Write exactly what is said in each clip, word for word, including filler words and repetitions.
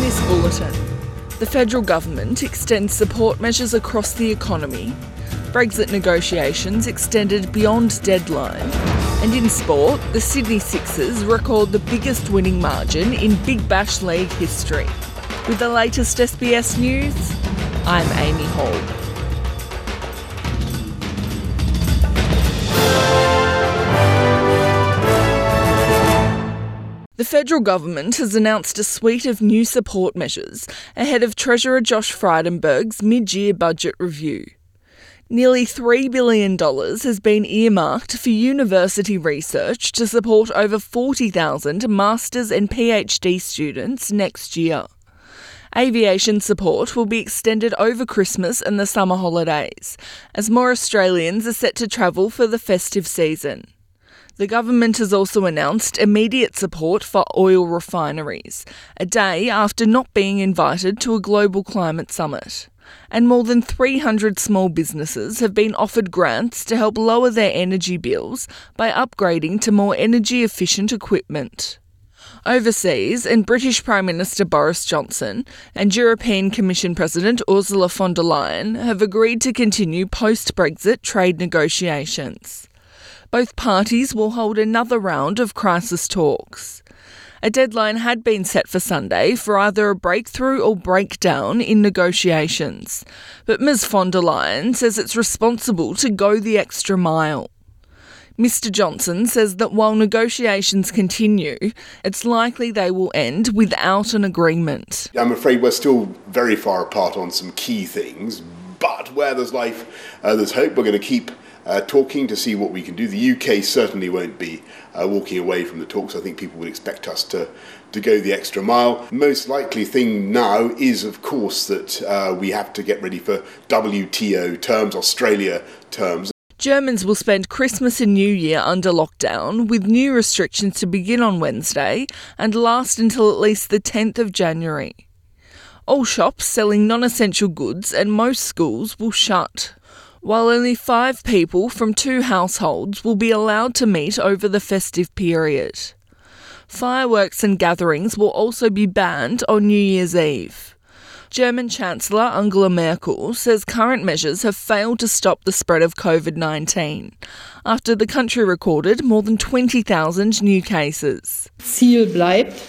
this bulletin, the federal government extends support measures across the economy, Brexit negotiations extended beyond deadline, and in sport, the Sydney Sixers record the biggest winning margin in Big Bash League history. With the latest S B S News, I'm Amy Hall. The federal government has announced a suite of new support measures ahead of Treasurer Josh Frydenberg's mid-year budget review. Nearly three billion dollars has been earmarked for university research to support over forty thousand masters and PhD students next year. Aviation support will be extended over Christmas and the summer holidays, as more Australians are set to travel for the festive season. The government has also announced immediate support for oil refineries, a day after not being invited to a global climate summit. And more than three hundred small businesses have been offered grants to help lower their energy bills by upgrading to more energy-efficient equipment. Overseas, and British Prime Minister Boris Johnson and European Commission President Ursula von der Leyen have agreed to continue post-Brexit trade negotiations. Both parties will hold another round of crisis talks. A deadline had been set for Sunday for either a breakthrough or breakdown in negotiations, but Ms von der Leyen says it's responsible to go the extra mile. Mr Johnson says that while negotiations continue, it's likely they will end without an agreement. I'm afraid we're still very far apart on some key things, but where there's life, uh, there's hope. We're going to keep Uh, talking to see what we can do. The U K certainly won't be uh, walking away from the talks. I think people would expect us to, to go the extra mile. Most likely thing now is, of course, that uh, we have to get ready for W T O terms, Australia terms. Germans will spend Christmas and New Year under lockdown, with new restrictions to begin on Wednesday and last until at least the tenth of January. All shops selling non-essential goods and most schools will shut, while only five people from two households will be allowed to meet over the festive period. Fireworks and gatherings will also be banned on New Year's Eve. German Chancellor Angela Merkel says current measures have failed to stop the spread of COVID nineteen, after the country recorded more than twenty thousand new cases. Ziel bleibt.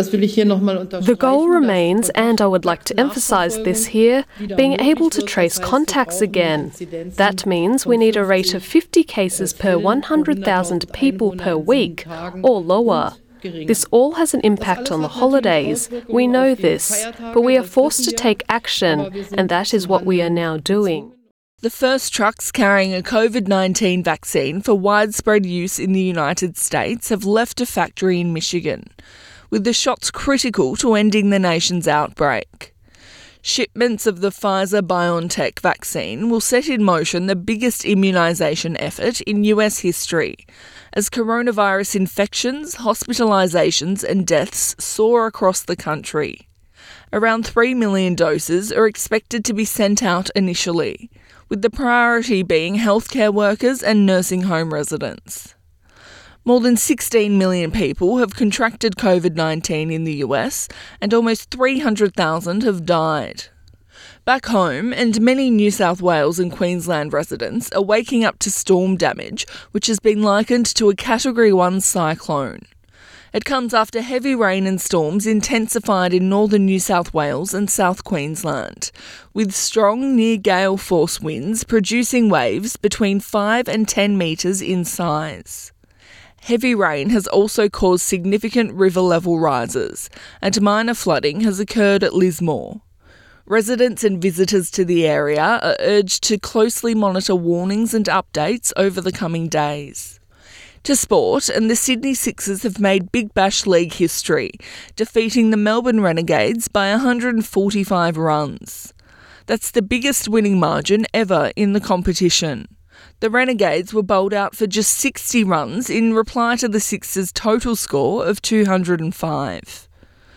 The goal remains, and I would like to emphasise this here, being able to trace contacts again. That means we need a rate of fifty cases per one hundred thousand people per week, or lower. This all has an impact on the holidays. We know this, but we are forced to take action, and that is what we are now doing. The first trucks carrying a COVID nineteen vaccine for widespread use in the United States have left a factory in Michigan, with the shots critical to ending the nation's outbreak. Shipments of the Pfizer-BioNTech vaccine will set in motion the biggest immunisation effort in U S history, as coronavirus infections, hospitalisations and deaths soar across the country. Around three million doses are expected to be sent out initially, with the priority being healthcare workers and nursing home residents. More than sixteen million people have contracted COVID nineteen in the U S, and almost three hundred thousand have died. Back home, and many New South Wales and Queensland residents are waking up to storm damage, which has been likened to a Category one cyclone. It comes after heavy rain and storms intensified in northern New South Wales and South Queensland, with strong near-gale force winds producing waves between five and ten metres in size. Heavy rain has also caused significant river level rises, and minor flooding has occurred at Lismore. Residents and visitors to the area are urged to closely monitor warnings and updates over the coming days. To sport, and the Sydney Sixers have made Big Bash League history, defeating the Melbourne Renegades by one hundred forty-five runs. That's the biggest winning margin ever in the competition. The Renegades were bowled out for just sixty runs in reply to the Sixers' total score of two hundred five.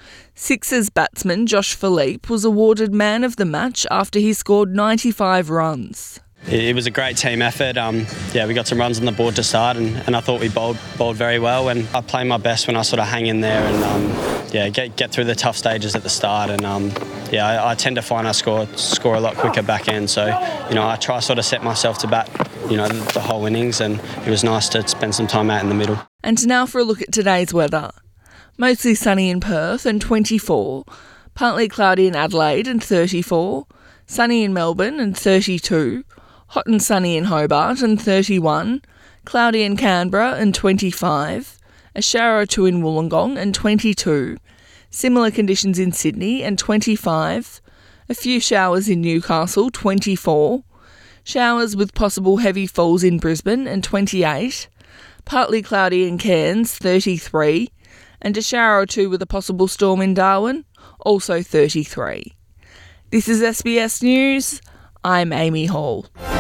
Sixers batsman Josh Philippe was awarded man of the match after he scored ninety-five runs. It was a great team effort. Um, yeah, we got some runs on the board to start, and, and I thought we bowled bowled very well. And I play my best when I sort of hang in there and um, yeah, get get through the tough stages at the start. And um, yeah, I, I tend to find I score score a lot quicker back end. So you know, I try sort of set myself to bat, you know, the, the whole innings, and it was nice to spend some time out in the middle. And now for a look at today's weather. Mostly sunny in Perth and twenty-four, partly cloudy in Adelaide and thirty-four, sunny in Melbourne and thirty-two, hot and sunny in Hobart and thirty-one, cloudy in Canberra and twenty-five, a shower or two in Wollongong and twenty-two, similar conditions in Sydney and twenty-five, a few showers in Newcastle, twenty-four, showers with possible heavy falls in Brisbane and twenty-eight, partly cloudy in Cairns, thirty-three, and a shower or two with a possible storm in Darwin, also thirty-three. This is S B S News. I'm Amy Hall.